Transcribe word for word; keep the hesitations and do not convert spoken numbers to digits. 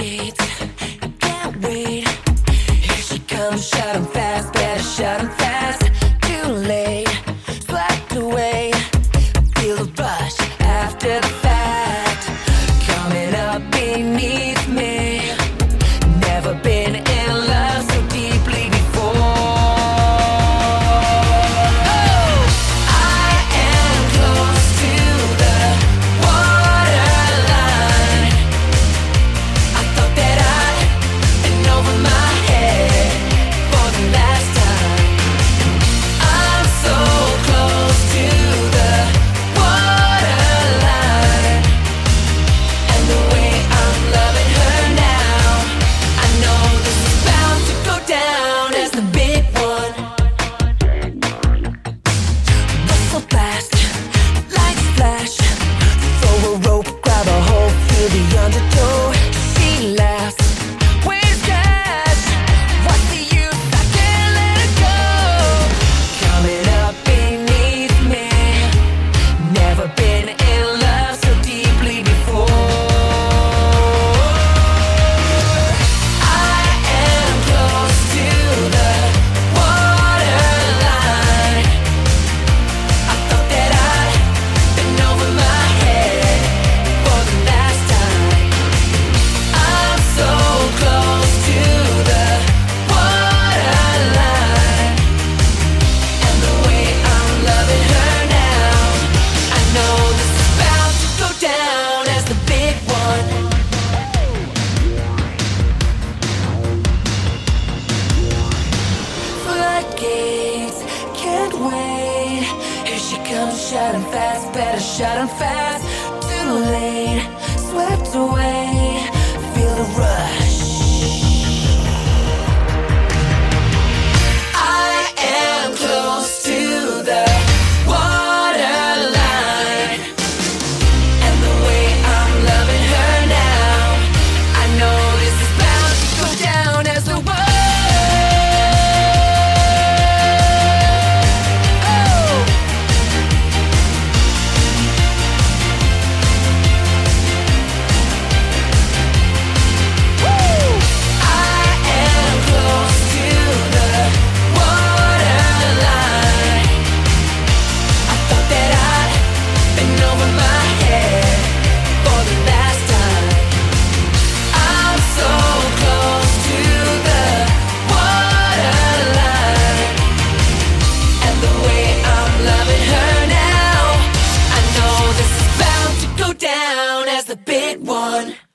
Floodgates, I can't wait. Here she comes, shut 'em fast, better shut 'em fast. Too late, swept away. Feel the rush after the fact, coming up beneath me. Never been in love so deeply before. Oh, I am close to the waterline. I thought that I'd been over my head for the last time. I'm so close to the waterline, and the way I'm loving her now, I know this is bound to go down as the big one. Whistle blast, lights flash, throw a rope, grab a hold, feel the undertow. She laughs, where's cash? What's the use? I can't let it go. Coming up beneath me. Never been in love so deeply before. I am close to the waterline. I thought that I'd been over my head for the last time. I'm so close to the waterline, and the way I'm loving her now, I know this is bound to go down as the big one. Floodgates, can't wait. Here she comes, shut 'em fast, better shut 'em fast. Too late, swept away. Feel the rush. I am close to the waterline, and the way I'm loving her now, I know this is bound to go down as the one. Oh, woo! I am close to the waterline. I thought that I'd been over my head for the last time. I'm so close to the waterline, and the way I'm loving her now, I know this is bound to go down as the big one.